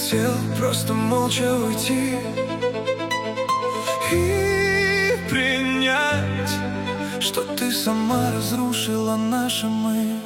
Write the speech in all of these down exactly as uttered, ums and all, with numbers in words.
хотел просто молча уйти и принять, что ты сама разрушила наши мы.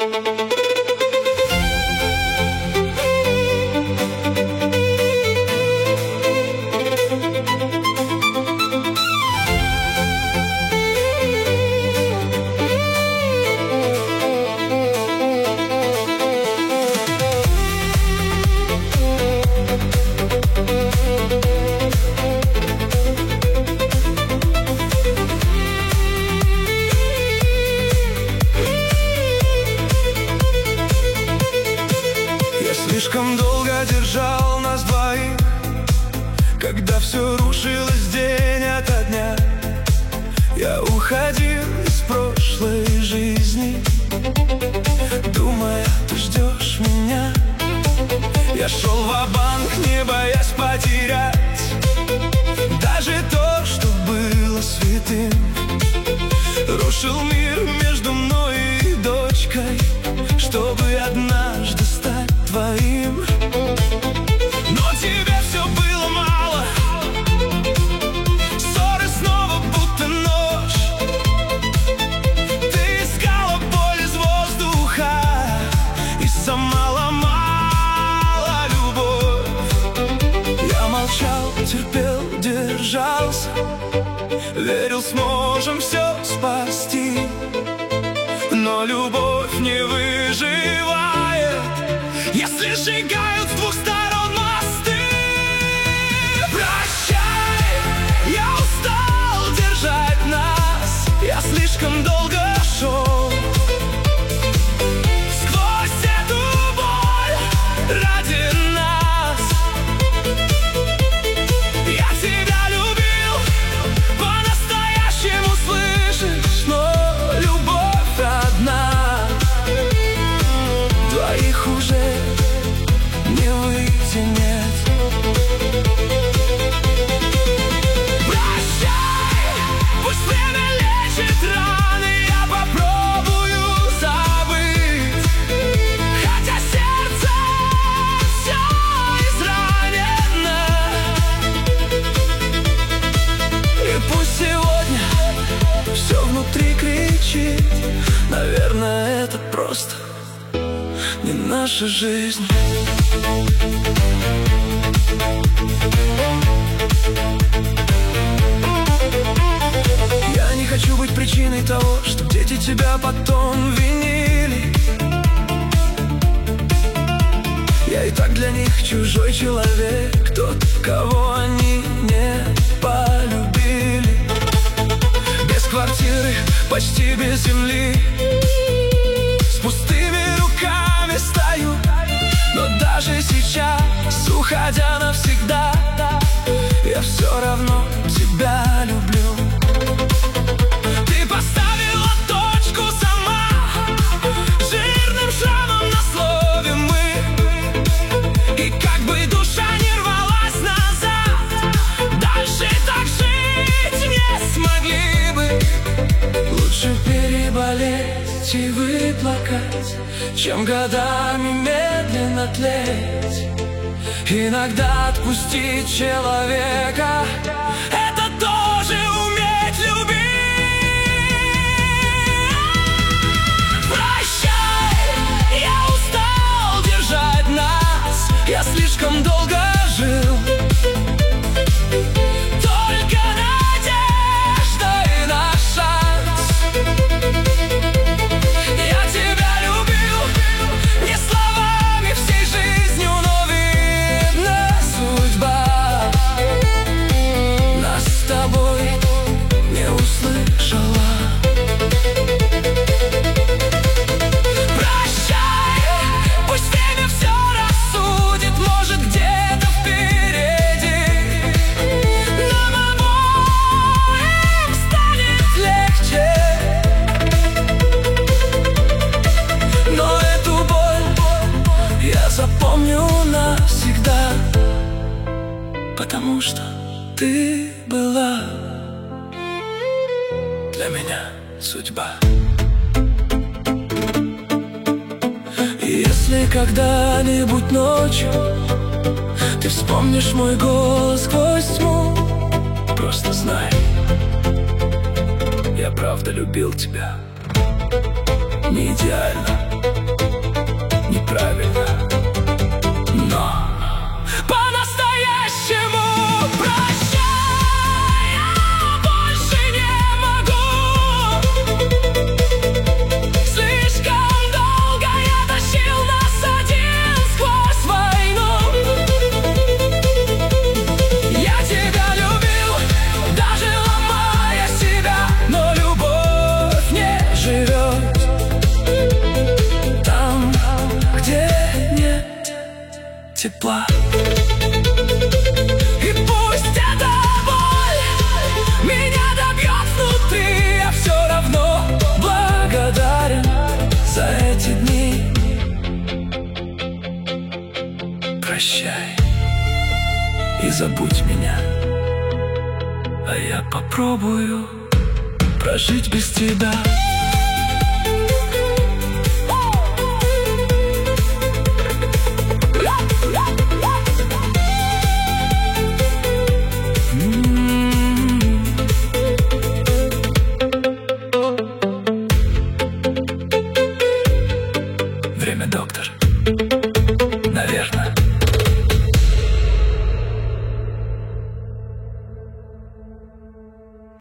Слишком долго держал нас двоих, когда все рушилось день ото дня. Я уходил из прошлой жизни, думая, ты ждешь меня. Я шел ва-банк, не боясь потерять даже то, что было святым. Рушил мир между мной и дочкой, чтобы однажды стать твоим. Но тебе все было мало, ссоры снова будто нож. Ты искала боль из воздуха и сама ломала любовь. Я молчал, терпел, держался, верил, сможем все спасти. Но любовь не выживает, если сжигают с двух сторон мосты. Прощай, я устал держать нас, я слишком долго шел сквозь эту боль ради нас. Я тебя любил по-настоящему, слышишь, но любовь одна, двоих уже не выйти, нет. Прощай, пусть время лечит раны, я попробую забыть, хотя сердце все изранено. И пусть сегодня все внутри кричит, наверное, это просто не наша жизнь. Я не хочу быть причиной того, что дети тебя потом винили. Я и так для них чужой человек, тот, кого они не полюбили. Без квартиры, почти без земли, с пустыми руками стою. Но даже сейчас, уходя навсегда, я все равно тебя люблю. Ты поставила точку сама, жирным шрамом на слове мы. И как бы душа не рвалась назад, дальше так жить не смогли бы. Лучше переболеть и выплакать, чем годами медленно тлеть. Иногда отпустить человека — это тоже уметь любить. Прощай, я устал держать нас, я слишком долго жил только надеждой на шанс. Я тебя любил не словами, всей жизнью, но видно, судьба нас с тобой не услышала. Прощай, пусть время все рассудит, может, где-то впереди нам обоим станет легче. Но эту боль я запомню навсегда, потому что ты была для меня судьба. И если когда-нибудь ночью Ты вспомнишь мой голос сквозь тьму. Просто знай, я правда любил тебя. Не идеально, неправильно, но по-настоящему прощай, я больше не могу. Слишком долго я тащил нас один сквозь войну. Я тебя любил, даже ломая себя, но любовь не живет там, где нет тепла. И пусть эта боль меня добьет внутри, я все равно благодарен за эти дни. Прощай и забудь меня, а я попробую прожить без тебя.